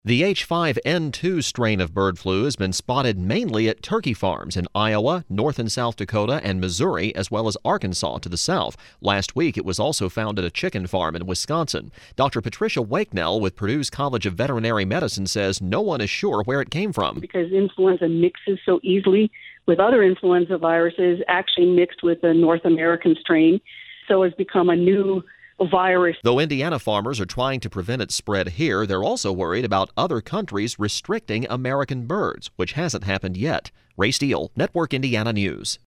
The H5N2 strain of bird flu has been spotted mainly at turkey farms in Iowa, North and South Dakota, and Missouri, as well as Arkansas to the south. Last week, it was also found at a chicken farm in Wisconsin. Dr. Patricia Wakenell with Purdue's College of Veterinary Medicine says no one is sure where it came from. Because influenza mixes so easily with other influenza viruses, actually mixed with the North American strain, so it's become a new virus. Though Indiana farmers are trying to prevent its spread here, they're also worried about other countries restricting American birds, which hasn't happened yet. Ray Steele, Network Indiana News.